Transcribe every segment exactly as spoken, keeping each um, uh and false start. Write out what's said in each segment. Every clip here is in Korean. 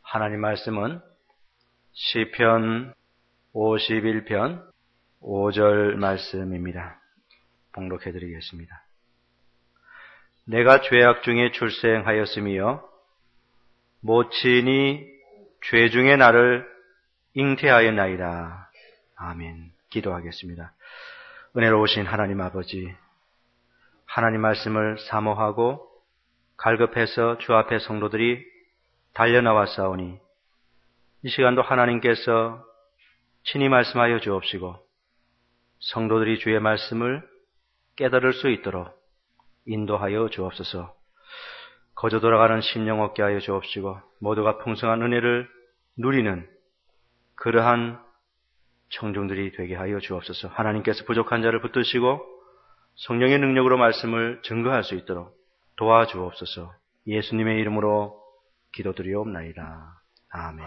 하나님 말씀은 시편 오십일 편 오 절 말씀입니다. 봉독해 드리겠습니다. 내가 죄악 중에 출생하였으며 모친이 죄 중에 나를 잉태하였나이다. 아멘. 기도하겠습니다. 은혜로우신 하나님 아버지, 하나님 말씀을 사모하고 갈급해서 주 앞에 성도들이 달려나왔사오니 이 시간도 하나님께서 친히 말씀하여 주옵시고 성도들이 주의 말씀을 깨달을 수 있도록 인도하여 주옵소서. 거저 돌아가는 심령 얻게 하여 주옵시고 모두가 풍성한 은혜를 누리는 그러한 청중들이 되게 하여 주옵소서. 하나님께서 부족한 자를 붙드시고 성령의 능력으로 말씀을 증거할 수 있도록 도와주옵소서. 예수님의 이름으로 기도드리옵나이다. 아멘.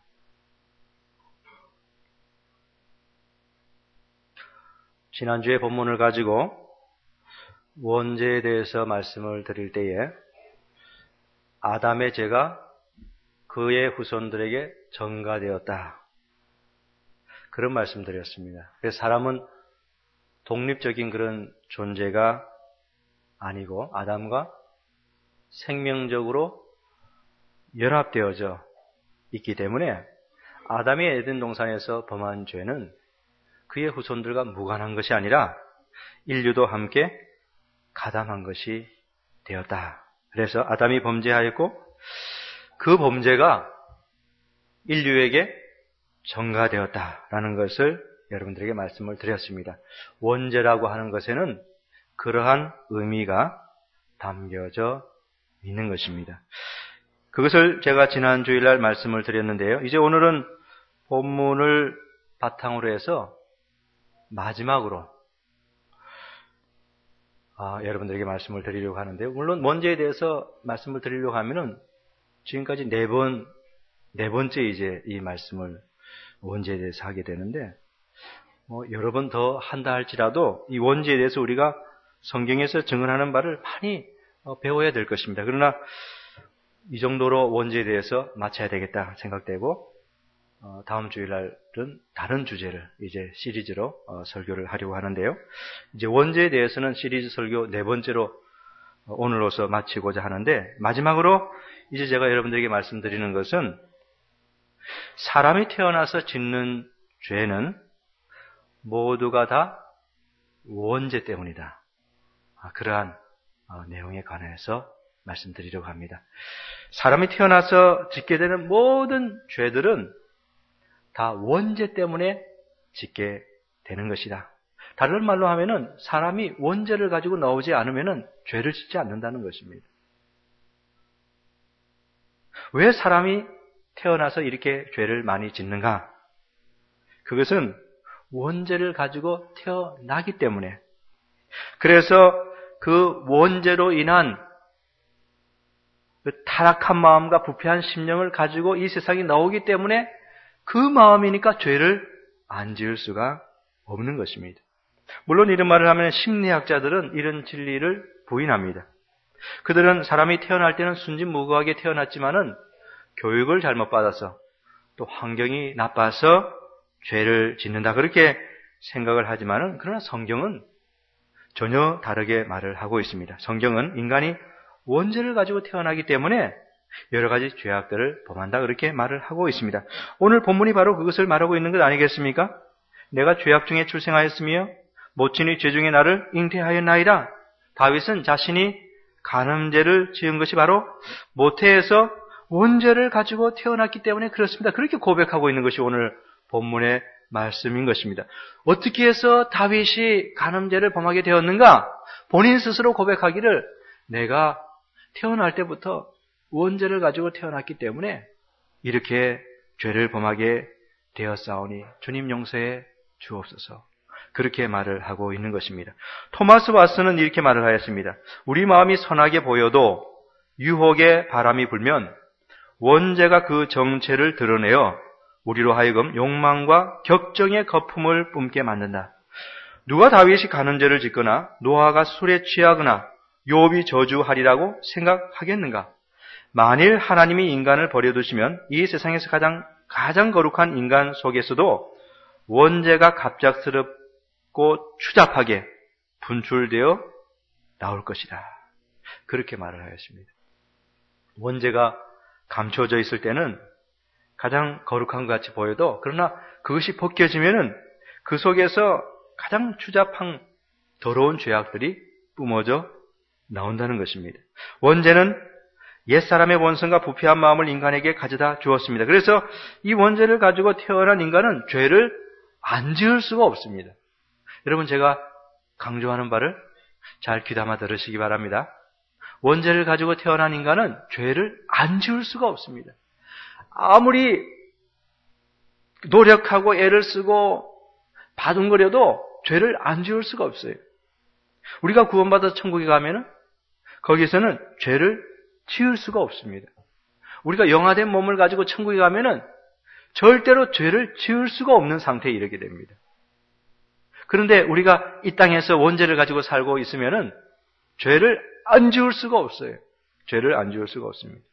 지난주에 본문을 가지고 원죄에 대해서 말씀을 드릴 때에 아담의 죄가 그의 후손들에게 전가되었다. 그런 말씀 드렸습니다. 그래서 사람은 독립적인 그런 존재가 아니고 아담과 생명적으로 연합되어져 있기 때문에 아담이 에덴 동산에서 범한 죄는 그의 후손들과 무관한 것이 아니라 인류도 함께 가담한 것이 되었다. 그래서 아담이 범죄하였고 그 범죄가 인류에게 전가되었다라는 것을 여러분들에게 말씀을 드렸습니다. 원죄라고 하는 것에는 그러한 의미가 담겨져 있는 것입니다. 그것을 제가 지난 주일날 말씀을 드렸는데요. 이제 오늘은 본문을 바탕으로 해서 마지막으로 아, 여러분들에게 말씀을 드리려고 하는데요. 물론 원죄에 대해서 말씀을 드리려고 하면은 지금까지 네 번, 네 번째 이제 이 말씀을 원죄에 대해서 하게 되는데 뭐 여러 번 더 한다 할지라도 이 원죄에 대해서 우리가 성경에서 증언하는 바를 많이 배워야 될 것입니다. 그러나 이 정도로 원죄에 대해서 마쳐야 되겠다 생각되고 어, 다음 주일날은 다른 주제를 이제 시리즈로 어, 설교를 하려고 하는데요. 이제 원죄에 대해서는 시리즈 설교 네 번째로 어, 오늘로서 마치고자 하는데 마지막으로 이제 제가 여러분들에게 말씀드리는 것은 사람이 태어나서 짓는 죄는 모두가 다 원죄 때문이다. 아, 그러한 어, 내용에 관해서 말씀드리려고 합니다. 사람이 태어나서 짓게 되는 모든 죄들은 다 원죄 때문에 짓게 되는 것이다. 다른 말로 하면은 사람이 원죄를 가지고 나오지 않으면은 죄를 짓지 않는다는 것입니다. 왜 사람이 태어나서 이렇게 죄를 많이 짓는가? 그것은 원죄를 가지고 태어나기 때문에. 그래서 그 원죄로 인한 그 타락한 마음과 부패한 심령을 가지고 이 세상에 나오기 때문에 그 마음이니까 죄를 안 지을 수가 없는 것입니다. 물론 이런 말을 하면 심리학자들은 이런 진리를 부인합니다. 그들은 사람이 태어날 때는 순진무구하게 태어났지만은 교육을 잘못 받아서 또 환경이 나빠서 죄를 짓는다 그렇게 생각을 하지만은 그러나 성경은 전혀 다르게 말을 하고 있습니다. 성경은 인간이 원죄를 가지고 태어나기 때문에 여러 가지 죄악들을 범한다 그렇게 말을 하고 있습니다. 오늘 본문이 바로 그것을 말하고 있는 것 아니겠습니까? 내가 죄악 중에 출생하였으며 모친이 죄 중에 나를 잉태하였나이다. 다윗은 자신이 간음죄를 지은 것이 바로 모태에서 원죄를 가지고 태어났기 때문에 그렇습니다. 그렇게 고백하고 있는 것이 오늘 본문의 말씀인 것입니다. 어떻게 해서 다윗이 간음죄를 범하게 되었는가? 본인 스스로 고백하기를 내가 태어날 때부터 원죄를 가지고 태어났기 때문에 이렇게 죄를 범하게 되었사오니 주님 용서해 주옵소서. 그렇게 말을 하고 있는 것입니다. 토마스 왓슨은 이렇게 말을 하였습니다. 우리 마음이 선하게 보여도 유혹의 바람이 불면 원죄가 그 정체를 드러내어 우리로 하여금 욕망과 격정의 거품을 뿜게 만든다. 누가 다윗이 간음죄를 짓거나 노아가 술에 취하거나 욥이 저주하리라고 생각하겠는가? 만일 하나님이 인간을 버려두시면 이 세상에서 가장 가장 거룩한 인간 속에서도 원죄가 갑작스럽고 추잡하게 분출되어 나올 것이다. 그렇게 말을 하였습니다. 원죄가 감춰져 있을 때는 가장 거룩한 것 같이 보여도 그러나 그것이 벗겨지면은 그 속에서 가장 추잡한 더러운 죄악들이 뿜어져 나온다는 것입니다. 원죄는 옛사람의 원성과 부패한 마음을 인간에게 가져다 주었습니다. 그래서 이 원죄를 가지고 태어난 인간은 죄를 안 지을 수가 없습니다. 여러분, 제가 강조하는 바를 잘 귀담아 들으시기 바랍니다. 원죄를 가지고 태어난 인간은 죄를 안 지을 수가 없습니다. 아무리 노력하고 애를 쓰고 바둥거려도 죄를 안 지을 수가 없어요. 우리가 구원받아서 천국에 가면은 거기서는 죄를 지을 수가 없습니다. 우리가 영화된 몸을 가지고 천국에 가면은 절대로 죄를 지을 수가 없는 상태에 이르게 됩니다. 그런데 우리가 이 땅에서 원죄를 가지고 살고 있으면은 죄를 안 지을 수가 없어요. 죄를 안 지을 수가 없습니다.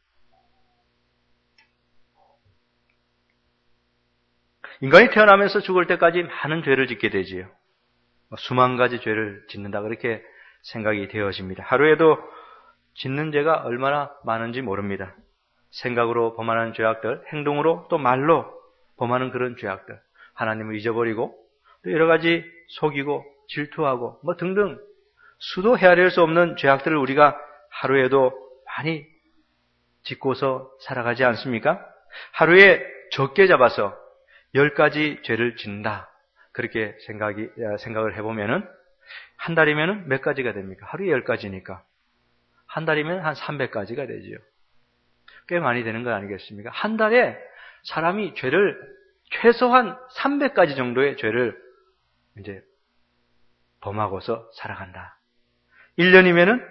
인간이 태어나면서 죽을 때까지 많은 죄를 짓게 되지요. 수만 가지 죄를 짓는다 그렇게 생각이 되어집니다. 하루에도 짓는 죄가 얼마나 많은지 모릅니다. 생각으로 범하는 죄악들, 행동으로 또 말로 범하는 그런 죄악들, 하나님을 잊어버리고 또 여러 가지 속이고 질투하고 뭐 등등 수도 헤아릴 수 없는 죄악들을 우리가 하루에도 많이 짓고서 살아가지 않습니까? 하루에 적게 잡아서 열 가지 죄를 짓는다. 그렇게 생각이, 생각을 해보면은, 한 달이면은 몇 가지가 됩니까? 하루에 열 가지니까. 한 달이면 한 삼백 가지가 되지요. 꽤 많이 되는 거 아니겠습니까? 한 달에 사람이 죄를, 최소한 삼백 가지 정도의 죄를 이제 범하고서 살아간다. 일 년이면은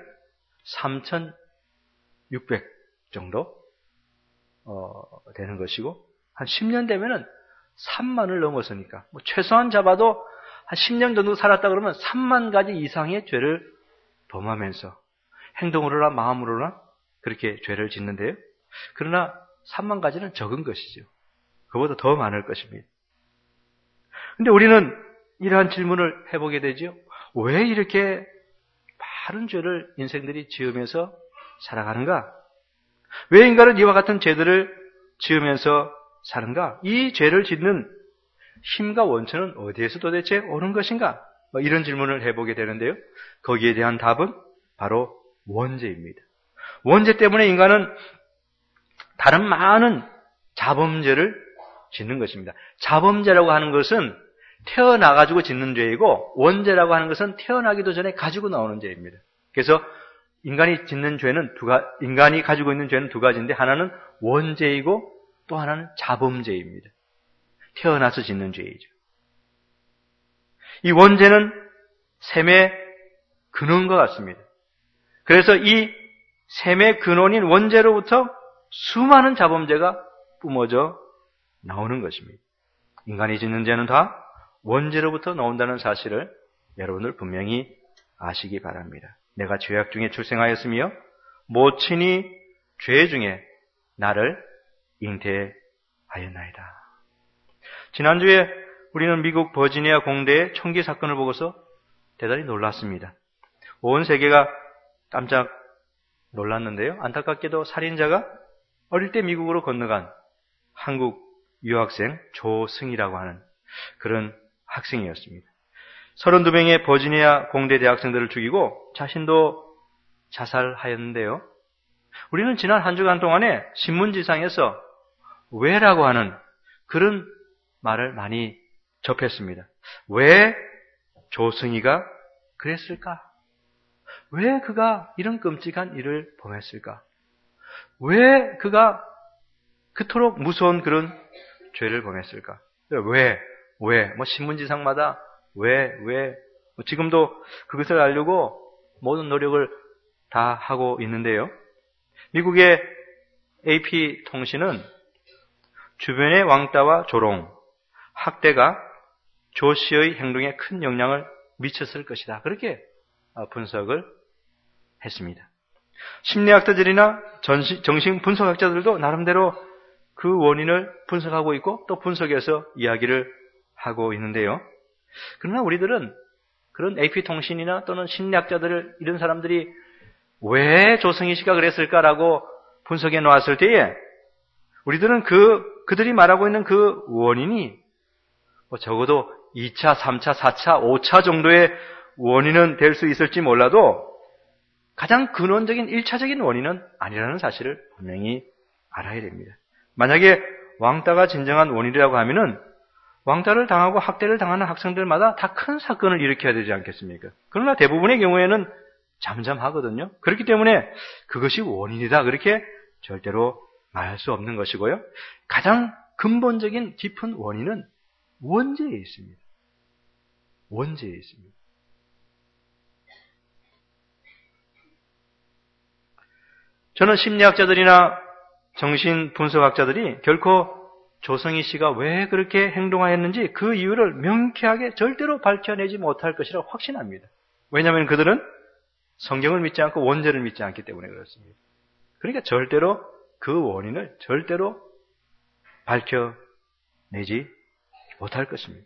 삼천육백 정도, 어, 되는 것이고, 한 십 년 되면은 삼만을 넘어서니까, 뭐 최소한 잡아도 한 십 년 정도 살았다 그러면 삼만 가지 이상의 죄를 범하면서 행동으로나 마음으로나 그렇게 죄를 짓는데요. 그러나 삼만 가지는 적은 것이죠. 그보다 더 많을 것입니다. 근데 우리는 이러한 질문을 해보게 되죠. 왜 이렇게 많은 죄를 인생들이 지으면서 살아가는가? 왜 인간은 이와 같은 죄들을 지으면서 사는가? 이 죄를 짓는 힘과 원천은 어디에서 도대체 오는 것인가? 뭐 이런 질문을 해보게 되는데요. 거기에 대한 답은 바로 원죄입니다. 원죄 때문에 인간은 다른 많은 자범죄를 짓는 것입니다. 자범죄라고 하는 것은 태어나가지고 짓는 죄이고, 원죄라고 하는 것은 태어나기도 전에 가지고 나오는 죄입니다. 그래서 인간이 짓는 죄는 두 가, 인간이 가지고 있는 죄는 두 가지인데, 하나는 원죄이고 또 하나는 자범죄입니다. 태어나서 짓는 죄이죠. 이 원죄는 셈의 근원과 같습니다. 그래서 이 셈의 근원인 원죄로부터 수많은 자범죄가 뿜어져 나오는 것입니다. 인간이 짓는 죄는 다 원죄로부터 나온다는 사실을 여러분들 분명히 아시기 바랍니다. 내가 죄악 중에 출생하였으며 모친이 죄 중에 나를 잉태하였나이다. 지난주에 우리는 미국 버지니아 공대의 총기 사건을 보고서 대단히 놀랐습니다. 온 세계가 깜짝 놀랐는데요. 안타깝게도 살인자가 어릴 때 미국으로 건너간 한국 유학생 조승이라고 하는 그런 학생이었습니다. 서른두 명의 버지니아 공대 대학생들을 죽이고 자신도 자살하였는데요. 우리는 지난 한 주간 동안에 신문지상에서 왜라고 하는 그런 말을 많이 접했습니다. 왜 조승이가 그랬을까? 왜 그가 이런 끔찍한 일을 범했을까? 왜 그가 그토록 무서운 그런 죄를 범했을까? 왜? 왜? 뭐 신문지상마다 왜? 왜? 뭐 지금도 그것을 알려고 모든 노력을 다 하고 있는데요. 미국의 에이피 통신은 주변의 왕따와 조롱, 학대가 조 씨의 행동에 큰 영향을 미쳤을 것이다. 그렇게 분석을 했습니다. 심리학자들이나 전시, 정신 분석학자들도 나름대로 그 원인을 분석하고 있고 또 분석해서 이야기를 하고 있는데요. 그러나 우리들은 그런 에이피통신이나 또는 심리학자들 이런 사람들이 왜 조성희 씨가 그랬을까라고 분석해 놓았을 때에 우리들은 그 그들이 말하고 있는 그 원인이 뭐 적어도 이 차, 삼 차, 사 차, 오 차 정도의 원인은 될 수 있을지 몰라도 가장 근원적인 일 차적인 원인은 아니라는 사실을 분명히 알아야 됩니다. 만약에 왕따가 진정한 원인이라고 하면은 왕따를 당하고 학대를 당하는 학생들마다 다 큰 사건을 일으켜야 되지 않겠습니까? 그러나 대부분의 경우에는 잠잠하거든요. 그렇기 때문에 그것이 원인이다 그렇게 절대로 말할 수 없는 것이고요. 가장 근본적인 깊은 원인은 원죄에 있습니다. 원죄에 있습니다. 저는 심리학자들이나 정신분석학자들이 결코 조성희 씨가 왜 그렇게 행동하였는지 그 이유를 명쾌하게 절대로 밝혀내지 못할 것이라고 확신합니다. 왜냐하면 그들은 성경을 믿지 않고 원죄를 믿지 않기 때문에 그렇습니다. 그러니까 절대로 그 원인을 절대로 밝혀내지 못할 것입니다.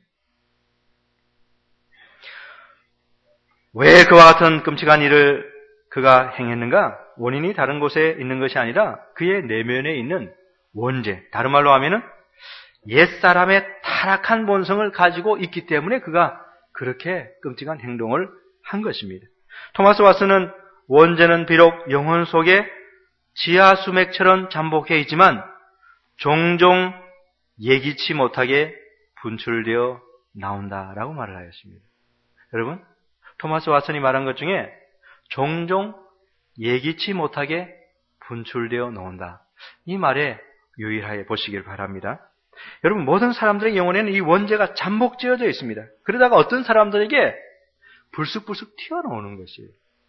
왜 그와 같은 끔찍한 일을 그가 행했는가? 원인이 다른 곳에 있는 것이 아니라 그의 내면에 있는 원죄, 다른 말로 하면은 옛사람의 타락한 본성을 가지고 있기 때문에 그가 그렇게 끔찍한 행동을 한 것입니다. 토마스 왓슨은 원죄는 비록 영혼 속에 지하수맥처럼 잠복해 있지만 종종 예기치 못하게 분출되어 나온다라고 말을 하였습니다. 여러분, 토마스 왓슨이 말한 것 중에 종종 예기치 못하게 분출되어 나온다. 이 말에 유의하여 보시길 바랍니다. 여러분, 모든 사람들의 영혼에는 이 원죄가 잠복지어져 있습니다. 그러다가 어떤 사람들에게 불쑥불쑥 튀어나오는 것이에요.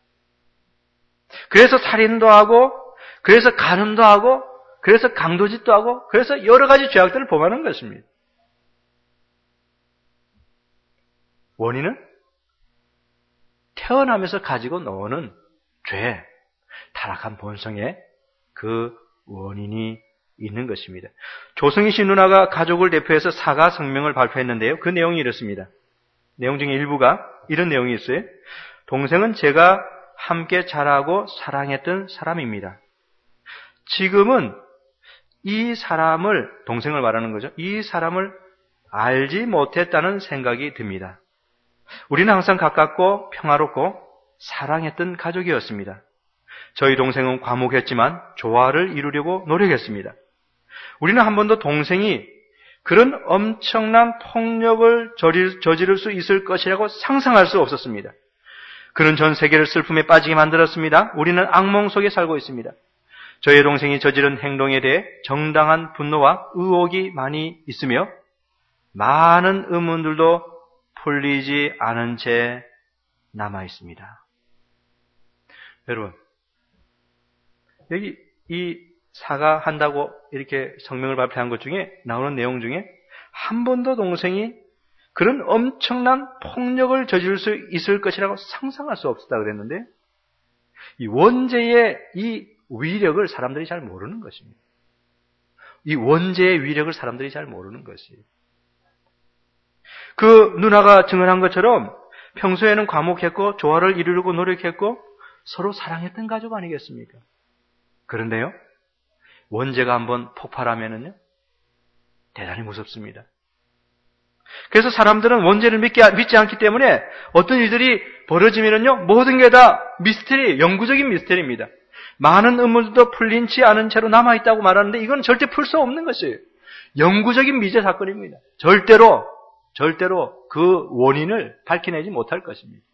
그래서 살인도 하고, 그래서 간음도 하고, 그래서 강도짓도 하고, 그래서 여러 가지 죄악들을 범하는 것입니다. 원인은 태어나면서 가지고 나오는 죄, 타락한 본성의 그 원인이 있는 것입니다. 조성희 씨 누나가 가족을 대표해서 사과 성명을 발표했는데요. 그 내용이 이렇습니다. 내용 중에 일부가 이런 내용이 있어요. 동생은 제가 함께 자라고 사랑했던 사람입니다. 지금은 이 사람을, 동생을 말하는 거죠. 이 사람을 알지 못했다는 생각이 듭니다. 우리는 항상 가깝고 평화롭고 사랑했던 가족이었습니다. 저희 동생은 과묵했지만 조화를 이루려고 노력했습니다. 우리는 한 번도 동생이 그런 엄청난 폭력을 저지를 수 있을 것이라고 상상할 수 없었습니다. 그는 전 세계를 슬픔에 빠지게 만들었습니다. 우리는 악몽 속에 살고 있습니다. 저희 동생이 저지른 행동에 대해 정당한 분노와 의혹이 많이 있으며 많은 의문들도 풀리지 않은 채 남아 있습니다. 여러분, 여기 이 사과한다고 이렇게 성명을 발표한 것 중에 나오는 내용 중에 한 번도 동생이 그런 엄청난 폭력을 저지를 수 있을 것이라고 상상할 수 없었다 그랬는데 이 원죄의 이 위력을 사람들이 잘 모르는 것입니다. 이 원죄의 위력을 사람들이 잘 모르는 것이에요. 그 누나가 증언한 것처럼 평소에는 과묵했고 조화를 이루려고 노력했고 서로 사랑했던 가족 아니겠습니까? 그런데요, 원죄가 한번 폭발하면은요, 대단히 무섭습니다. 그래서 사람들은 원죄를 믿기, 믿지 않기 때문에 어떤 일들이 벌어지면은요, 모든 게 다 미스터리, 영구적인 미스터리입니다. 많은 의문도 풀린지 않은 채로 남아있다고 말하는데 이건 절대 풀 수 없는 것이에요. 영구적인 미제 사건입니다. 절대로, 절대로 그 원인을 밝혀내지 못할 것입니다.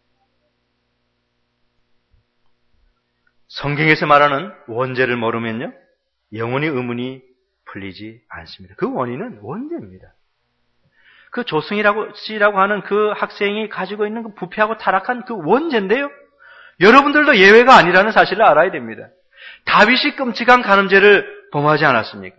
성경에서 말하는 원죄를 모르면요, 영원히 의문이 풀리지 않습니다. 그 원인은 원죄입니다. 그 조승희라고 씨라고 하는 그 학생이 가지고 있는 그 부패하고 타락한 그 원죄인데요, 여러분들도 예외가 아니라는 사실을 알아야 됩니다. 다윗이 끔찍한 간음죄를 범하지 않았습니까?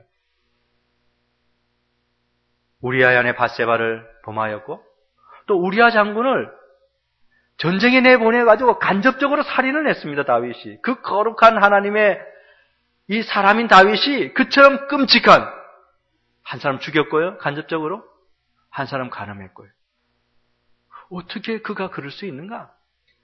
우리아의 아내 밧세바를 범하였고 또 우리아 장군을 전쟁에 내보내가지고 간접적으로 살인을 했습니다, 다윗이. 그 거룩한 하나님의 이 사람인 다윗이 그처럼 끔찍한, 한 사람 죽였고요, 간접적으로. 한 사람 간음했고요. 어떻게 그가 그럴 수 있는가?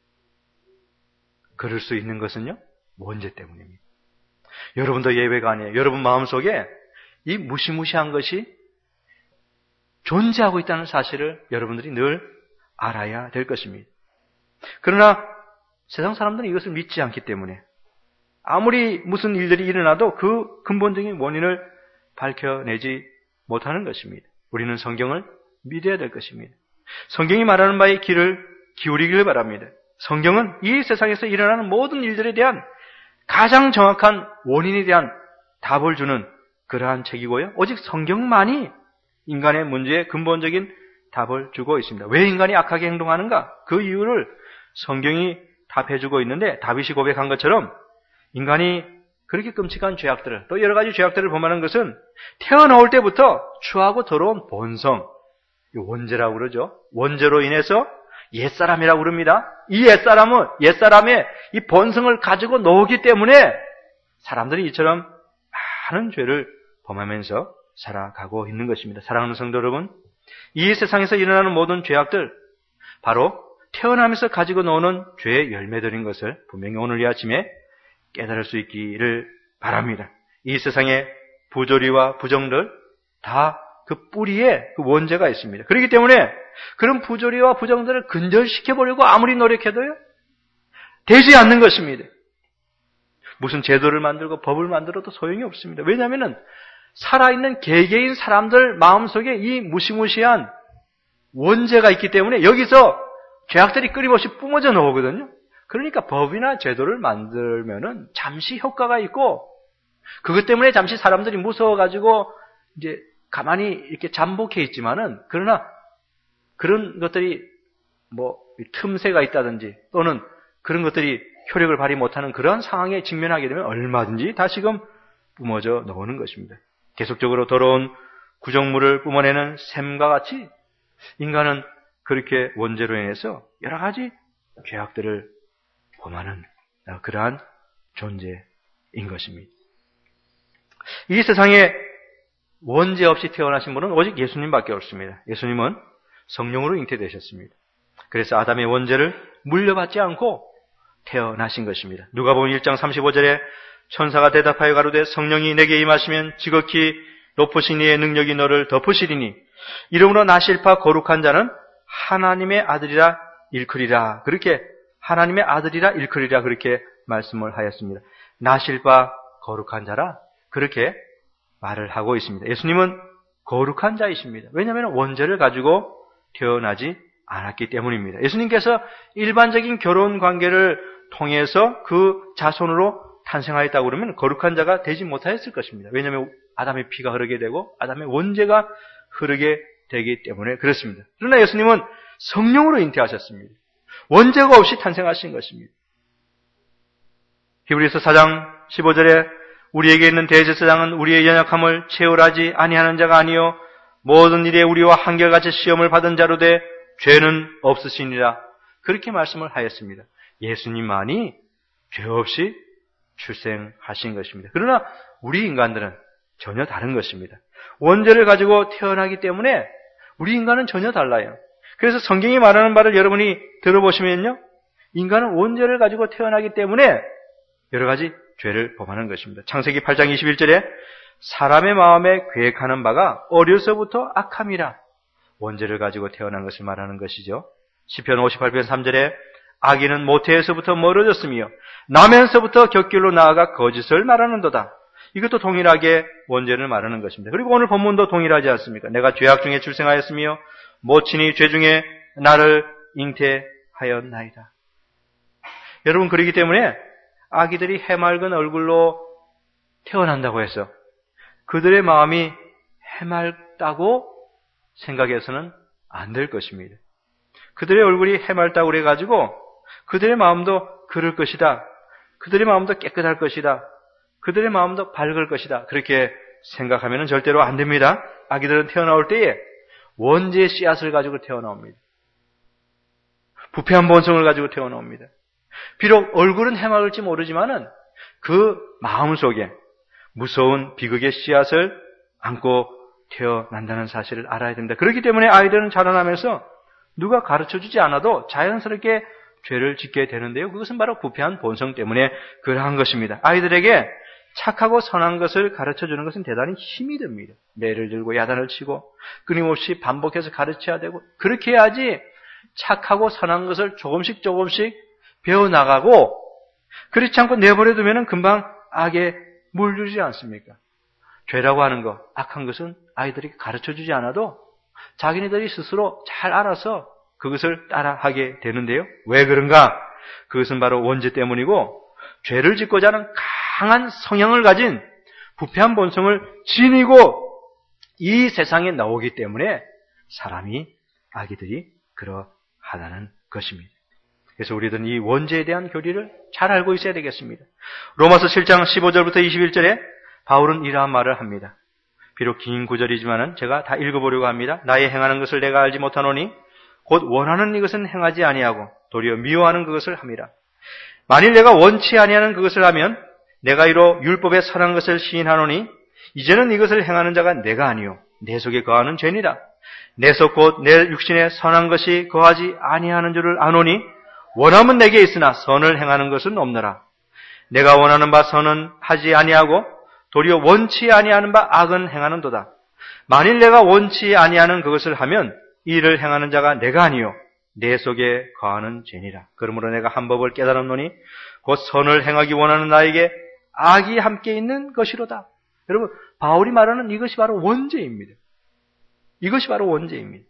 그럴 수 있는 것은요, 원죄 때문입니다. 여러분도 예외가 아니에요. 여러분 마음속에 이 무시무시한 것이 존재하고 있다는 사실을 여러분들이 늘 알아야 될 것입니다. 그러나 세상 사람들은 이것을 믿지 않기 때문에 아무리 무슨 일들이 일어나도 그 근본적인 원인을 밝혀내지 못하는 것입니다. 우리는 성경을 믿어야 될 것입니다. 성경이 말하는 바에 귀를 기울이기를 바랍니다. 성경은 이 세상에서 일어나는 모든 일들에 대한 가장 정확한 원인에 대한 답을 주는 그러한 책이고요. 오직 성경만이 인간의 문제의 근본적인 답을 주고 있습니다. 왜 인간이 악하게 행동하는가? 그 이유를 성경이 답해주고 있는데, 다윗이 고백한 것처럼 인간이 그렇게 끔찍한 죄악들을, 또 여러 가지 죄악들을 범하는 것은 태어나올 때부터 추하고 더러운 본성, 원죄라고 그러죠. 원죄로 인해서 옛사람이라고 그럽니다. 이 옛사람은 옛사람의 이 본성을 가지고 노기 때문에 사람들이 이처럼 많은 죄를 범하면서 살아가고 있는 것입니다. 사랑하는 성도 여러분, 이 세상에서 일어나는 모든 죄악들, 바로 태어나면서 가지고 노는 죄의 열매들인 것을 분명히 오늘 이 아침에 깨달을 수 있기를 바랍니다. 이 세상의 부조리와 부정들, 다 그 뿌리에 그 원죄가 있습니다. 그렇기 때문에 그런 부조리와 부정들을 근절시켜보려고 아무리 노력해도요, 되지 않는 것입니다. 무슨 제도를 만들고 법을 만들어도 소용이 없습니다. 왜냐하면 살아있는 개개인 사람들 마음속에 이 무시무시한 원죄가 있기 때문에 여기서 죄악들이 끊임없이 뿜어져 나오거든요. 그러니까 법이나 제도를 만들면은 잠시 효과가 있고, 그것 때문에 잠시 사람들이 무서워가지고 이제 가만히 이렇게 잠복해 있지만은, 그러나 그런 것들이 뭐 틈새가 있다든지 또는 그런 것들이 효력을 발휘 못하는 그런 상황에 직면하게 되면 얼마든지 다시금 뿜어져 나오는 것입니다. 계속적으로 더러운 구정물을 뿜어내는 샘과 같이 인간은 그렇게 원죄로 인해서 여러 가지 죄악들을 범하는 그러한 존재인 것입니다. 이 세상에 원죄 없이 태어나신 분은 오직 예수님밖에 없습니다. 예수님은 성령으로 잉태되셨습니다. 그래서 아담의 원죄를 물려받지 않고 태어나신 것입니다. 누가복음 일 장 삼십오 절에 천사가 대답하여 가로되 성령이 내게 임하시면 지극히 높으신 이의 능력이 너를 덮으시리니 이름으로 나실파 거룩한 자는 하나님의 아들이라 일컬이라. 그렇게 하나님의 아들이라 일컬이라 그렇게 말씀을 하였습니다. 나실파 거룩한 자라 그렇게 말을 하고 있습니다. 예수님은 거룩한 자이십니다. 왜냐하면 원죄를 가지고 태어나지 않았기 때문입니다. 예수님께서 일반적인 결혼 관계를 통해서 그 자손으로 탄생하였다고 그러면 거룩한 자가 되지 못하였을 것입니다. 왜냐하면 아담의 피가 흐르게 되고 아담의 원죄가 흐르게 되기 때문에 그렇습니다. 그러나 예수님은 성령으로 잉태하셨습니다. 원죄가 없이 탄생하신 것입니다. 히브리서 사 장 십오 절에 우리에게 있는 대제사장은 우리의 연약함을 채울하지 아니하는 자가 아니요 모든 일에 우리와 한결같이 시험을 받은 자로 돼 죄는 없으시니라. 그렇게 말씀을 하였습니다. 예수님만이 죄 없이 출생하신 것입니다. 그러나 우리 인간들은 전혀 다른 것입니다. 원죄를 가지고 태어나기 때문에 우리 인간은 전혀 달라요. 그래서 성경이 말하는 바를 여러분이 들어보시면요, 인간은 원죄를 가지고 태어나기 때문에 여러 가지 죄를 범하는 것입니다. 창세기 팔 장 이십일 절에 사람의 마음에 계획하는 바가 어려서부터 악함이라. 원죄를 가지고 태어난 것을 말하는 것이죠. 시편 오십팔 편 삼 절에 악인은 모태에서부터 멀어졌으며 나면서부터 곁길로 나아가 거짓을 말하는도다. 이것도 동일하게 원죄를 말하는 것입니다. 그리고 오늘 본문도 동일하지 않습니까? 내가 죄악 중에 출생하였으며 모친이 죄 중에 나를 잉태하였나이다. 여러분, 그렇기 때문에 아기들이 해맑은 얼굴로 태어난다고 해서 그들의 마음이 해맑다고 생각해서는 안 될 것입니다. 그들의 얼굴이 해맑다고 그래가지고 그들의 마음도 그럴 것이다. 그들의 마음도 깨끗할 것이다. 그들의 마음도 밝을 것이다. 그렇게 생각하면 절대로 안 됩니다. 아기들은 태어나올 때에 원죄의 씨앗을 가지고 태어나옵니다. 부패한 본성을 가지고 태어나옵니다. 비록 얼굴은 해맑을지 모르지만은 그 마음 속에 무서운 비극의 씨앗을 안고 태어난다는 사실을 알아야 됩니다. 그렇기 때문에 아이들은 자라나면서 누가 가르쳐주지 않아도 자연스럽게 죄를 짓게 되는데요. 그것은 바로 부패한 본성 때문에 그러한 것입니다. 아이들에게 착하고 선한 것을 가르쳐주는 것은 대단히 힘이 듭니다. 매를 들고 야단을 치고 끊임없이 반복해서 가르쳐야 되고, 그렇게 해야지 착하고 선한 것을 조금씩 조금씩 배워나가고, 그렇지 않고 내버려 두면 금방 악에 물들지 않습니까? 죄라고 하는 것, 악한 것은 아이들이 가르쳐주지 않아도 자기네들이 스스로 잘 알아서 그것을 따라하게 되는데요. 왜 그런가? 그것은 바로 원죄 때문이고, 죄를 짓고자 하는 강한 성향을 가진 부패한 본성을 지니고 이 세상에 나오기 때문에 사람이, 아기들이 그러하다는 것입니다. 그래서 우리들은 이 원죄에 대한 교리를 잘 알고 있어야 되겠습니다. 로마서 칠 장 십오 절부터 이십일 절에 바울은 이러한 말을 합니다. 비록 긴 구절이지만은 제가 다 읽어보려고 합니다. 나의 행하는 것을 내가 알지 못하노니 곧 원하는 이것은 행하지 아니하고 도리어 미워하는 그것을 함이라. 만일 내가 원치 아니하는 그것을 하면 내가 이로 율법에 선한 것을 시인하노니 이제는 이것을 행하는 자가 내가 아니요 내 속에 거하는 죄니라. 내 속 곧 내 육신에 선한 것이 거하지 아니하는 줄을 아노니 원함은 내게 있으나 선을 행하는 것은 없노라. 내가 원하는 바 선은 하지 아니하고 도리어 원치 아니하는 바 악은 행하는도다. 만일 내가 원치 아니하는 그것을 하면 이 일을 행하는 자가 내가 아니요 내 속에 거하는 죄니라. 그러므로 내가 한 법을 깨달았노니 곧 선을 행하기 원하는 나에게 악이 함께 있는 것이로다. 여러분, 바울이 말하는 이것이 바로 원죄입니다. 이것이 바로 원죄입니다.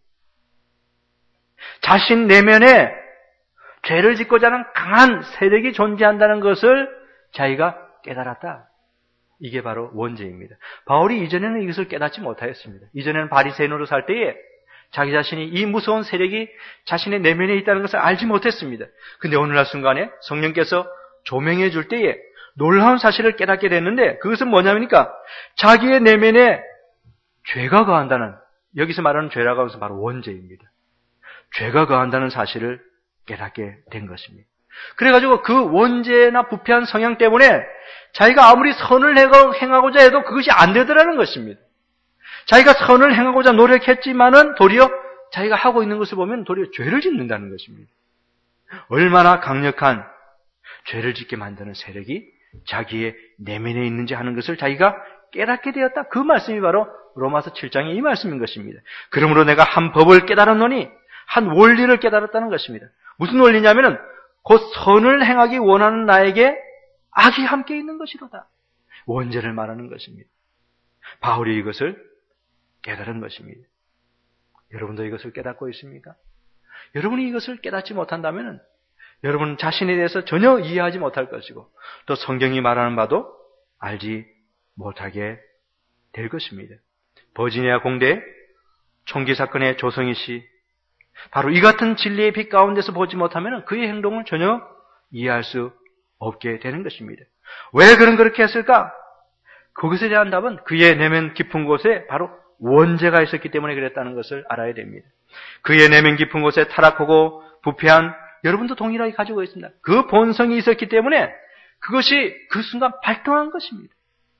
자신 내면에 죄를 짓고자 하는 강한 세력이 존재한다는 것을 자기가 깨달았다. 이게 바로 원죄입니다. 바울이 이전에는 이것을 깨닫지 못하였습니다. 이전에는 바리새인으로 살 때에 자기 자신이 이 무서운 세력이 자신의 내면에 있다는 것을 알지 못했습니다. 근데 오늘날 순간에 성령께서 조명해 줄 때에 놀라운 사실을 깨닫게 됐는데, 그것은 뭐냐면니까 자기의 내면에 죄가 거한다는, 여기서 말하는 죄라고 하면서 바로 원죄입니다. 죄가 거한다는 사실을 깨닫게 된 것입니다. 그래가지고 그 원죄나 부패한 성향 때문에 자기가 아무리 선을 행하고자 해도 그것이 안 되더라는 것입니다. 자기가 선을 행하고자 노력했지만은 도리어 자기가 하고 있는 것을 보면 도리어 죄를 짓는다는 것입니다. 얼마나 강력한 죄를 짓게 만드는 세력이 자기의 내면에 있는지 하는 것을 자기가 깨닫게 되었다. 그 말씀이 바로 로마서 칠 장의 이 말씀인 것입니다. 그러므로 내가 한 법을 깨달았노니 한 원리를 깨달았다는 것입니다. 무슨 원리냐면은 곧 선을 행하기 원하는 나에게 악이 함께 있는 것이로다. 원죄를 말하는 것입니다. 바울이 이것을 깨달은 것입니다. 여러분도 이것을 깨닫고 있습니까? 여러분이 이것을 깨닫지 못한다면 여러분 자신에 대해서 전혀 이해하지 못할 것이고 또 성경이 말하는 바도 알지 못하게 될 것입니다. 버지니아 공대 총기 사건의 조성희 씨, 바로 이 같은 진리의 빛 가운데서 보지 못하면 그의 행동을 전혀 이해할 수 없게 되는 것입니다. 왜 그런 그렇게 했을까? 그것에 대한 답은 그의 내면 깊은 곳에 바로 원죄가 있었기 때문에 그랬다는 것을 알아야 됩니다. 그의 내면 깊은 곳에 타락하고 부패한, 여러분도 동일하게 가지고 있습니다. 그 본성이 있었기 때문에 그것이 그 순간 발동한 것입니다.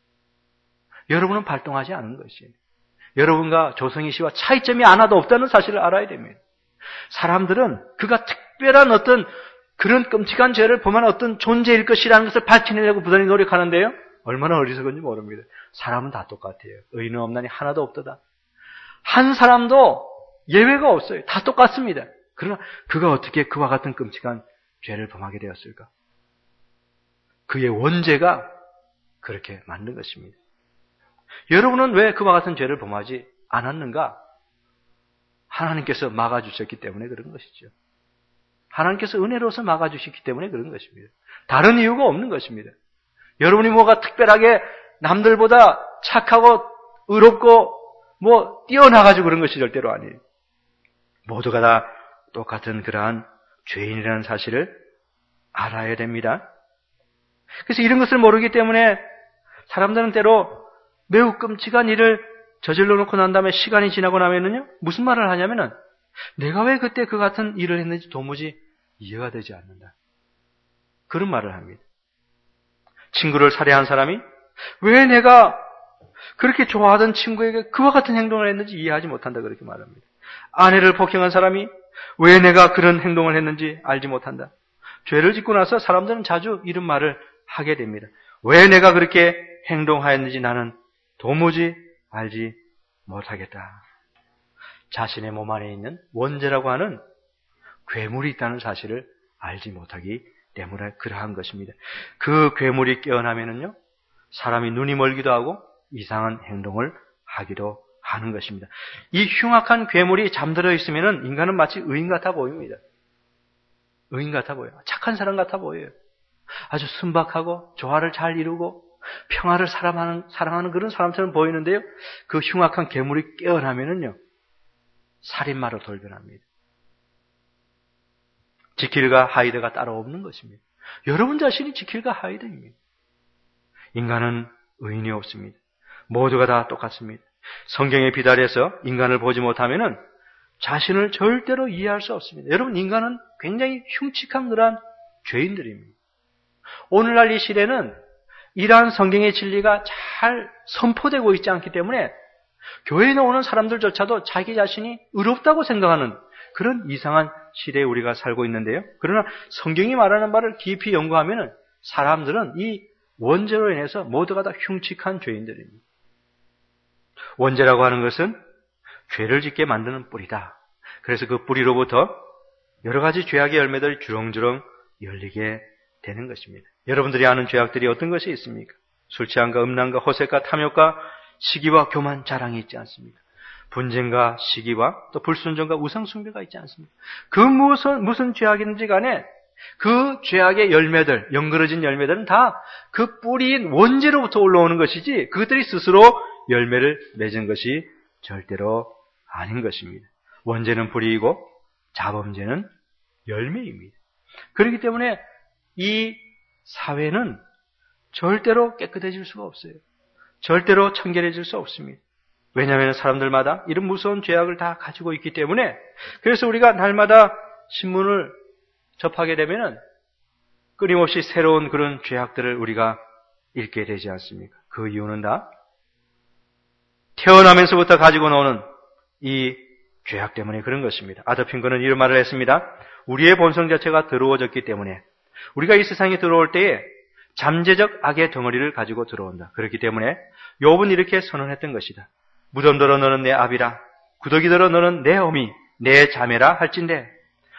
여러분은 발동하지 않은 것이에요. 여러분과 조성희 씨와 차이점이 하나도 없다는 사실을 알아야 됩니다. 사람들은 그가 특별한 어떤 그런 끔찍한 죄를 범한 어떤 존재일 것이라는 것을 밝혀내려고 부단히 노력하는데요. 얼마나 어리석은지 모릅니다. 사람은 다 똑같아요. 의인은 없나니 하나도 없도다. 한 사람도 예외가 없어요. 다 똑같습니다. 그러나 그가 어떻게 그와 같은 끔찍한 죄를 범하게 되었을까? 그의 원죄가 그렇게 만든 것입니다. 여러분은 왜 그와 같은 죄를 범하지 않았는가? 하나님께서 막아주셨기 때문에 그런 것이죠. 하나님께서 은혜로서 막아주셨기 때문에 그런 것입니다. 다른 이유가 없는 것입니다. 여러분이 뭐가 특별하게 남들보다 착하고 의롭고 뭐 뛰어나가지고 그런 것이 절대로 아니에요. 모두가 다 똑같은 그러한 죄인이라는 사실을 알아야 됩니다. 그래서 이런 것을 모르기 때문에 사람들은 때로 매우 끔찍한 일을 저질러 놓고 난 다음에 시간이 지나고 나면은요, 무슨 말을 하냐면은 내가 왜 그때 그 같은 일을 했는지 도무지 이해가 되지 않는다. 그런 말을 합니다. 친구를 살해한 사람이 왜 내가 그렇게 좋아하던 친구에게 그와 같은 행동을 했는지 이해하지 못한다. 그렇게 말합니다. 아내를 폭행한 사람이 왜 내가 그런 행동을 했는지 알지 못한다. 죄를 짓고 나서 사람들은 자주 이런 말을 하게 됩니다. 왜 내가 그렇게 행동하였는지 나는 도무지 알지 못하겠다. 자신의 몸 안에 있는 원죄라고 하는 괴물이 있다는 사실을 알지 못하기 때문에 그러한 것입니다. 그 괴물이 깨어나면은요, 사람이 눈이 멀기도 하고 이상한 행동을 하기도 하는 것입니다. 이 흉악한 괴물이 잠들어 있으면은 인간은 마치 의인 같아 보입니다. 의인 같아 보여요. 착한 사람 같아 보여요. 아주 순박하고 조화를 잘 이루고 평화를 사랑하는, 사랑하는 그런 사람처럼 보이는데요. 그 흉악한 괴물이 깨어나면은요, 살인마로 돌변합니다. 지킬과 하이드가 따로 없는 것입니다. 여러분 자신이 지킬과 하이드입니다. 인간은 의인이 없습니다. 모두가 다 똑같습니다. 성경에 비달해서 인간을 보지 못하면은 자신을 절대로 이해할 수 없습니다. 여러분, 인간은 굉장히 흉측한 그러한 죄인들입니다. 오늘날 이 시대는 이러한 성경의 진리가 잘 선포되고 있지 않기 때문에 교회에 나오는 사람들조차도 자기 자신이 의롭다고 생각하는 그런 이상한 시대에 우리가 살고 있는데요. 그러나 성경이 말하는 바를 깊이 연구하면 사람들은 이 원죄로 인해서 모두가 다 흉측한 죄인들입니다. 원죄라고 하는 것은 죄를 짓게 만드는 뿌리다. 그래서 그 뿌리로부터 여러 가지 죄악의 열매들이 주렁주렁 열리게 되는 것입니다. 여러분들이 아는 죄악들이 어떤 것이 있습니까? 술 취함과 음란과 호색과 탐욕과 시기와 교만, 자랑이 있지 않습니까? 분쟁과 시기와 또 불순종과 우상숭배가 있지 않습니까? 그 무슨 무슨 죄악인지 간에 그 죄악의 열매들, 연그러진 열매들은 다 그 뿌리인 원죄로부터 올라오는 것이지 그것들이 스스로 열매를 맺은 것이 절대로 아닌 것입니다. 원죄는 뿌리이고 자범죄는 열매입니다. 그렇기 때문에 이 사회는 절대로 깨끗해질 수가 없어요. 절대로 청결해질 수 없습니다. 왜냐하면 사람들마다 이런 무서운 죄악을 다 가지고 있기 때문에 그래서 우리가 날마다 신문을 접하게 되면은 끊임없이 새로운 그런 죄악들을 우리가 읽게 되지 않습니까? 그 이유는 다 태어나면서부터 가지고 노는 이 죄악 때문에 그런 것입니다. 아도프 핑거는 이런 말을 했습니다. 우리의 본성 자체가 더러워졌기 때문에 우리가 이 세상에 들어올 때에 잠재적 악의 덩어리를 가지고 들어온다. 그렇기 때문에 욥은 이렇게 선언했던 것이다. 무덤더러 너는 내 아비라, 구더기더러 너는 내 어미, 내 자매라 할진대.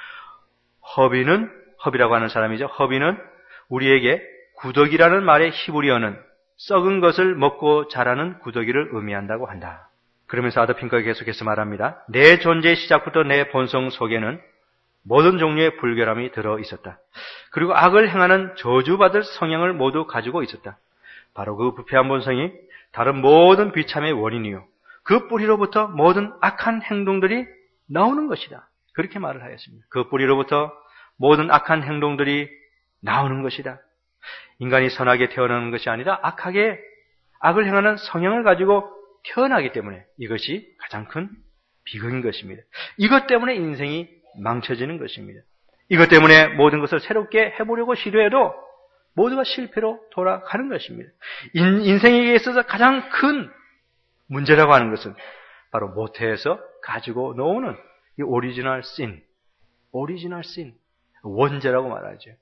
허비는, 허비라고 하는 사람이죠. 허비는 우리에게 구더기라는 말의 히브리어는 썩은 것을 먹고 자라는 구더기를 의미한다고 한다. 그러면서 아도프 핑거가 계속해서 말합니다. 내 존재의 시작부터 내 본성 속에는 모든 종류의 불결함이 들어 있었다. 그리고 악을 행하는 저주받을 성향을 모두 가지고 있었다. 바로 그 부패한 본성이 다른 모든 비참의 원인이요, 그 뿌리로부터 모든 악한 행동들이 나오는 것이다. 그렇게 말을 하였습니다. 그 뿌리로부터 모든 악한 행동들이 나오는 것이다. 인간이 선하게 태어나는 것이 아니라 악하게 악을 행하는 성향을 가지고 태어나기 때문에 이것이 가장 큰 비극인 것입니다. 이것 때문에 인생이 망쳐지는 것입니다. 이것 때문에 모든 것을 새롭게 해보려고 시도해도 모두가 실패로 돌아가는 것입니다. 인, 인생에 있어서 가장 큰 문제라고 하는 것은 바로 모태에서 가지고 놓는 이 오리지널 신, 오리지널 신, 원죄라고 말하죠.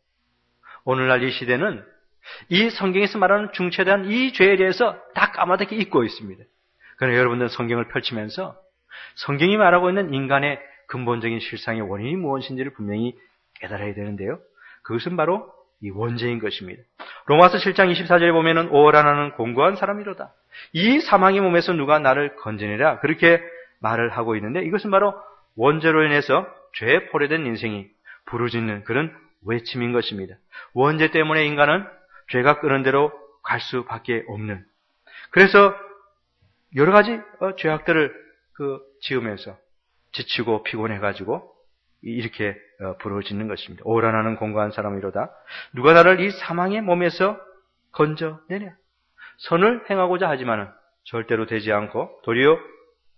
오늘날 이 시대는 이 성경에서 말하는 중체대한 이 죄에 대해서 다 까마득히 잊고 있습니다. 그러나 여러분들은 성경을 펼치면서 성경이 말하고 있는 인간의 근본적인 실상의 원인이 무엇인지를 분명히 깨달아야 되는데요. 그것은 바로 이 원죄인 것입니다. 로마서 칠 장 이십사 절에 보면은 오호라 나는 공고한 사람이로다. 이 사망의 몸에서 누가 나를 건져내랴. 그렇게 말을 하고 있는데 이것은 바로 원죄로 인해서 죄에 포로된 인생이 부르짖는 그런 외침인 것입니다. 원죄 때문에 인간은 죄가 끄는 대로 갈 수밖에 없는. 그래서 여러 가지 죄악들을 그 지으면서 지치고 피곤해가지고 이렇게 부르짖는 것입니다. 오호라 나는 공고한 사람이로다. 누가 나를 이 사망의 몸에서 건져내랴. 선을 행하고자 하지만은 절대로 되지 않고 도리어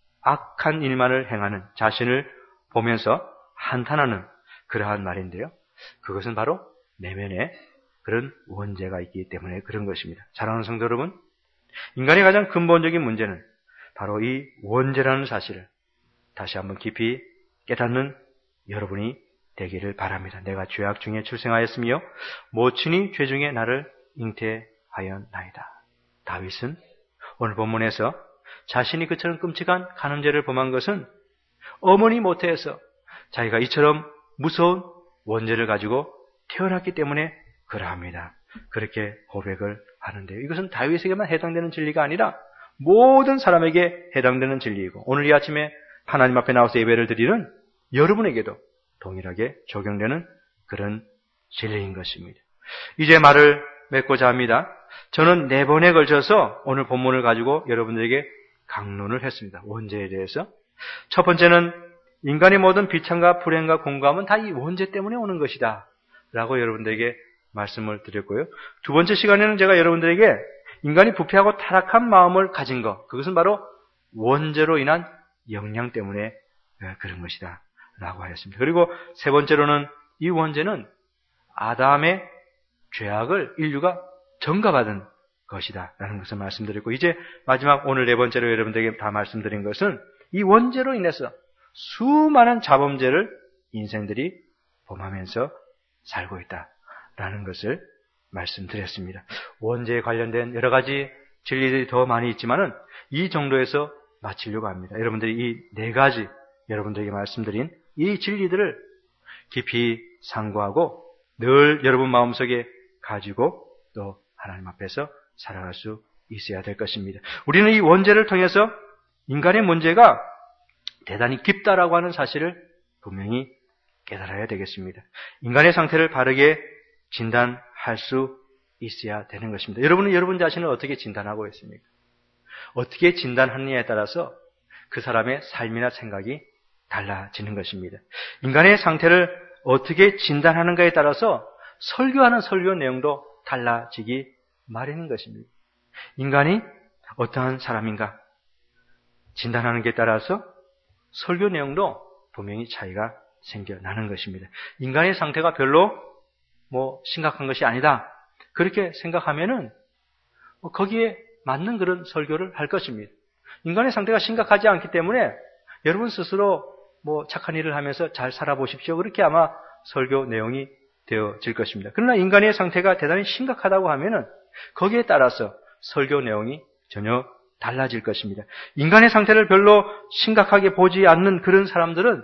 악한 일만을 행하는 자신을 보면서 한탄하는 그러한 말인데요. 그것은 바로 내면에 그런 원죄가 있기 때문에 그런 것입니다. 사랑하는 성도 여러분, 인간의 가장 근본적인 문제는 바로 이 원죄라는 사실을 다시 한번 깊이 깨닫는 여러분이 되기를 바랍니다. 내가 죄악 중에 출생하였으며 모친이 죄 중에 나를 잉태하였나이다. 다윗은 오늘 본문에서 자신이 그처럼 끔찍한 간음죄를 범한 것은 어머니 모태에서 자기가 이처럼 무서운 원죄를 가지고 태어났기 때문에 그러합니다. 그렇게 고백을 하는데요. 이것은 다윗에게만 해당되는 진리가 아니라 모든 사람에게 해당되는 진리이고 오늘 이 아침에 하나님 앞에 나와서 예배를 드리는 여러분에게도 동일하게 적용되는 그런 진리인 것입니다. 이제 말을 맺고자 합니다. 저는 네 번에 걸쳐서 오늘 본문을 가지고 여러분들에게 강론을 했습니다. 원죄에 대해서. 첫 번째는 인간의 모든 비참과 불행과 공감은 다 이 원죄 때문에 오는 것이다 라고 여러분들에게 말씀을 드렸고요. 두 번째 시간에는 제가 여러분들에게 인간이 부패하고 타락한 마음을 가진 것, 그것은 바로 원죄로 인한 영향 때문에 그런 것이다 라고 하였습니다. 그리고 세 번째로는 이 원죄는 아담의 죄악을 인류가 전가받은 것이다 라는 것을 말씀드렸고, 이제 마지막 오늘 네 번째로 여러분들에게 다 말씀드린 것은 이 원죄로 인해서 수많은 자범죄를 인생들이 범하면서 살고 있다라는 것을 말씀드렸습니다. 원죄에 관련된 여러 가지 진리들이 더 많이 있지만은 이 정도에서 마치려고 합니다. 여러분들이 이 네 가지 여러분들에게 말씀드린 이 진리들을 깊이 상고하고 늘 여러분 마음속에 가지고 또 하나님 앞에서 살아갈 수 있어야 될 것입니다. 우리는 이 원죄를 통해서 인간의 문제가 대단히 깊다라고 하는 사실을 분명히 깨달아야 되겠습니다. 인간의 상태를 바르게 진단할 수 있어야 되는 것입니다. 여러분은 여러분 자신을 어떻게 진단하고 있습니까? 어떻게 진단하느냐에 따라서 그 사람의 삶이나 생각이 달라지는 것입니다. 인간의 상태를 어떻게 진단하는가에 따라서 설교하는 설교 내용도 달라지기 마련인 것입니다. 인간이 어떠한 사람인가 진단하는 게 따라서 설교 내용도 분명히 차이가 생겨나는 것입니다. 인간의 상태가 별로 뭐 심각한 것이 아니다. 그렇게 생각하면은 거기에 맞는 그런 설교를 할 것입니다. 인간의 상태가 심각하지 않기 때문에 여러분 스스로 뭐 착한 일을 하면서 잘 살아보십시오. 그렇게 아마 설교 내용이 되어질 것입니다. 그러나 인간의 상태가 대단히 심각하다고 하면은 거기에 따라서 설교 내용이 전혀 달라질 것입니다. 인간의 상태를 별로 심각하게 보지 않는 그런 사람들은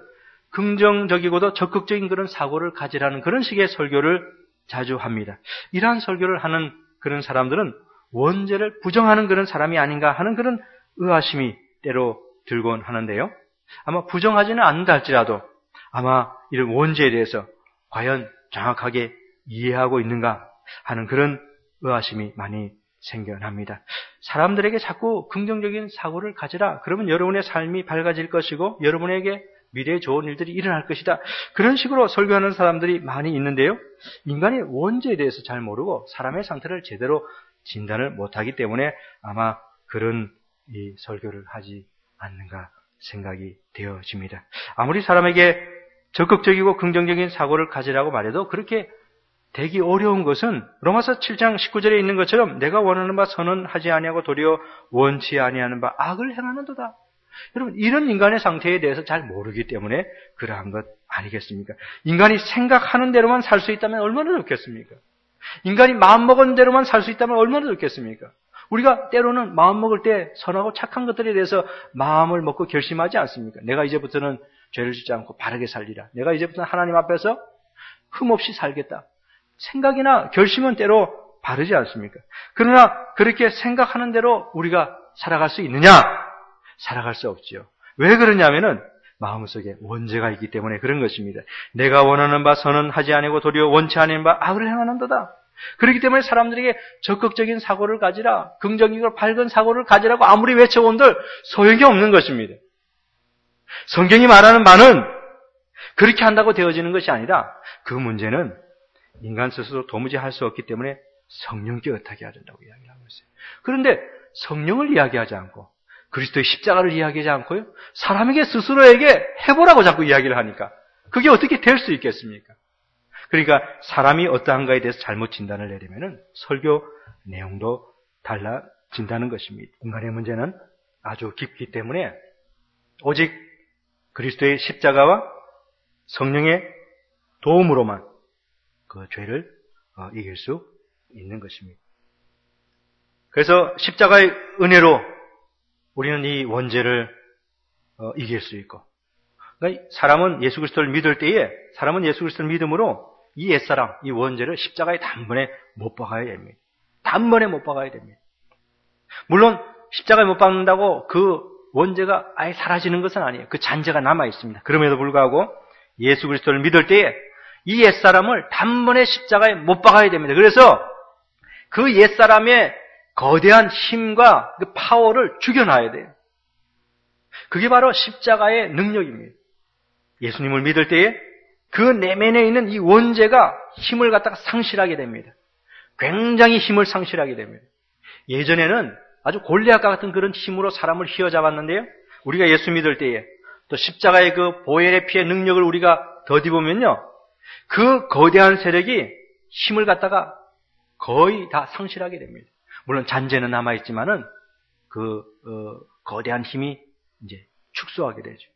긍정적이고도 적극적인 그런 사고를 가지라는 그런 식의 설교를 자주 합니다. 이러한 설교를 하는 그런 사람들은 원죄를 부정하는 그런 사람이 아닌가 하는 그런 의아심이 때로 들곤 하는데요. 아마 부정하지는 않는다 할지라도 아마 이런 원죄에 대해서 과연 정확하게 이해하고 있는가 하는 그런 의아심이 많이 생겨납니다. 사람들에게 자꾸 긍정적인 사고를 가지라. 그러면 여러분의 삶이 밝아질 것이고 여러분에게 미래에 좋은 일들이 일어날 것이다. 그런 식으로 설교하는 사람들이 많이 있는데요. 인간의 원죄에 대해서 잘 모르고 사람의 상태를 제대로 진단을 못하기 때문에 아마 그런 이 설교를 하지 않는가 생각이 되어집니다. 아무리 사람에게 적극적이고 긍정적인 사고를 가지라고 말해도 그렇게 되기 어려운 것은 로마서 칠 장 십구 절에 있는 것처럼 내가 원하는 바 선언하지 아니하고 도리어 원치 아니하는 바 악을 행하는도다. 여러분, 이런 인간의 상태에 대해서 잘 모르기 때문에 그러한 것 아니겠습니까? 인간이 생각하는 대로만 살 수 있다면 얼마나 좋겠습니까? 인간이 마음먹은 대로만 살 수 있다면 얼마나 좋겠습니까? 우리가 때로는 마음먹을 때 선하고 착한 것들에 대해서 마음을 먹고 결심하지 않습니까? 내가 이제부터는 죄를 짓지 않고 바르게 살리라. 내가 이제부터는 하나님 앞에서 흠없이 살겠다. 생각이나 결심은 때로 바르지 않습니까? 그러나 그렇게 생각하는 대로 우리가 살아갈 수 있느냐? 살아갈 수 없지요. 왜 그러냐면은 마음속에 원죄가 있기 때문에 그런 것입니다. 내가 원하는 바 선언하지 아니고 도리어 원치 아닌 바 악을 행하는도다. 그렇기 때문에 사람들에게 적극적인 사고를 가지라, 긍정적이고 밝은 사고를 가지라고 아무리 외쳐온들 소용이 없는 것입니다. 성경이 말하는 바는 그렇게 한다고 되어지는 것이 아니라 그 문제는 인간 스스로 도무지 할 수 없기 때문에 성령께 의탁해야 된다고 이야기하고 있어요. 그런데 성령을 이야기하지 않고 그리스도의 십자가를 이야기하지 않고요, 사람에게 스스로에게 해보라고 자꾸 이야기를 하니까 그게 어떻게 될 수 있겠습니까? 그러니까 사람이 어떠한가에 대해서 잘못 진단을 내리면은 설교 내용도 달라진다는 것입니다. 인간의 문제는 아주 깊기 때문에 오직 그리스도의 십자가와 성령의 도움으로만 그 죄를 이길 수 있는 것입니다. 그래서 십자가의 은혜로 우리는 이 원죄를 이길 수 있고, 그러니까 사람은 예수 그리스도를 믿을 때에 사람은 예수 그리스도를 믿음으로 이 옛사람, 이 원죄를 십자가에 단번에 못 박아야 됩니다. 단번에 못 박아야 됩니다. 물론 십자가에 못 박는다고 그 원죄가 아예 사라지는 것은 아니에요. 그 잔재가 남아 있습니다. 그럼에도 불구하고 예수 그리스도를 믿을 때에 이 옛사람을 단번에 십자가에 못 박아야 됩니다. 그래서 그 옛사람의 거대한 힘과 그 파워를 죽여놔야 돼요. 그게 바로 십자가의 능력입니다. 예수님을 믿을 때에 그 내면에 있는 이 원죄가 힘을 갖다가 상실하게 됩니다. 굉장히 힘을 상실하게 됩니다. 예전에는 아주 골리앗과 같은 그런 힘으로 사람을 휘어잡았는데요. 우리가 예수 믿을 때에 또 십자가의 그 보혈의 피의 능력을 우리가 더디보면요. 그 거대한 세력이 힘을 갖다가 거의 다 상실하게 됩니다. 물론 잔재는 남아있지만은 그 어, 거대한 힘이 이제 축소하게 되죠.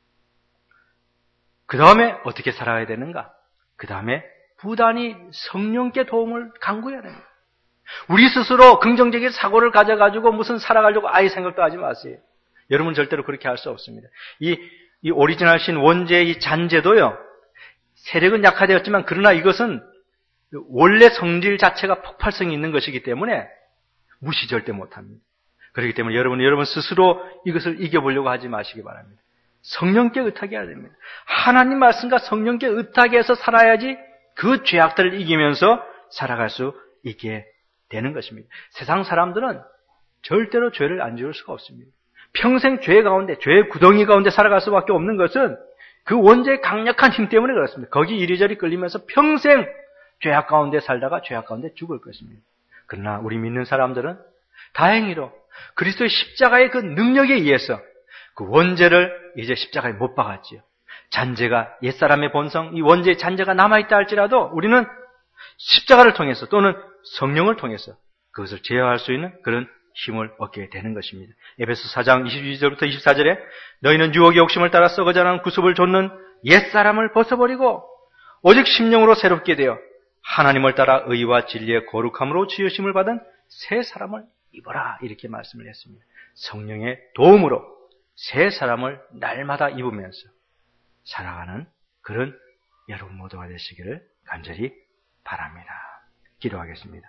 그 다음에 어떻게 살아야 되는가? 그 다음에 부단히 성령께 도움을 간구해야 됩니다. 우리 스스로 긍정적인 사고를 가져가지고 무슨 살아가려고 아예 생각도 하지 마세요. 여러분 절대로 그렇게 할 수 없습니다. 이, 이 오리지널 신 원죄의 이 잔재도요, 세력은 약화되었지만 그러나 이것은 원래 성질 자체가 폭발성이 있는 것이기 때문에 무시 절대 못합니다. 그렇기 때문에 여러분, 여러분 스스로 이것을 이겨보려고 하지 마시기 바랍니다. 성령께 의탁해야 됩니다. 하나님 말씀과 성령께 의탁해서 살아야지 그 죄악들을 이기면서 살아갈 수 있게 되는 것입니다. 세상 사람들은 절대로 죄를 안 지을 수가 없습니다. 평생 죄 가운데, 죄의 구덩이 가운데 살아갈 수밖에 없는 것은 그 원죄의 강력한 힘 때문에 그렇습니다. 거기 이리저리 끌리면서 평생 죄악 가운데 살다가 죄악 가운데 죽을 것입니다. 그러나 우리 믿는 사람들은 다행히도 그리스도의 십자가의 그 능력에 의해서 그 원죄를 이제 십자가에 못 박았지요. 잔재가, 옛사람의 본성, 이 원죄의 잔재가 남아있다 할지라도 우리는 십자가를 통해서 또는 성령을 통해서 그것을 제어할 수 있는 그런 힘을 얻게 되는 것입니다. 에베소 사 장 이십이 절부터 이십사 절에 너희는 유혹의 욕심을 따라 썩어자라는 구습을 좇는 옛사람을 벗어버리고 오직 심령으로 새롭게 되어 하나님을 따라 의와 진리의 거룩함으로 지으심을 받은 새 사람을 입어라, 이렇게 말씀을 했습니다. 성령의 도움으로 새 사람을 날마다 입으면서 살아가는 그런 여러분 모두가 되시기를 간절히 바랍니다. 기도하겠습니다.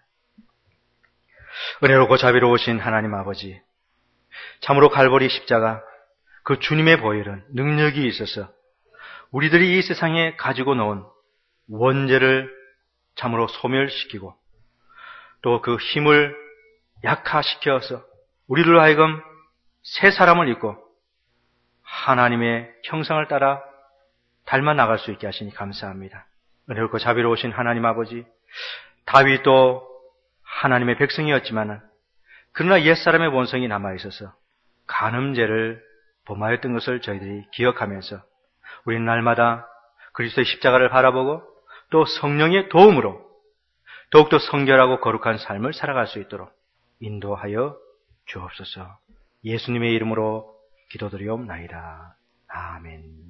은혜롭고 자비로우신 하나님 아버지, 참으로 갈보리 십자가, 그 주님의 보혈은 능력이 있어서 우리들이 이 세상에 가지고 놓은 원죄를 참으로 소멸시키고 또 그 힘을 약화시켜서 우리를 하여금 새 사람을 입고 하나님의 형상을 따라 닮아 나갈 수 있게 하시니 감사합니다. 은혜롭고 자비로우신 하나님 아버지, 다윗도 하나님의 백성이었지만 그러나 옛사람의 본성이 남아있어서 간음죄를 범하였던 것을 저희들이 기억하면서 우리는 날마다 그리스도의 십자가를 바라보고 또 성령의 도움으로 더욱더 성결하고 거룩한 삶을 살아갈 수 있도록 인도하여 주옵소서. 예수님의 이름으로 기도드리옵나이다. 아멘.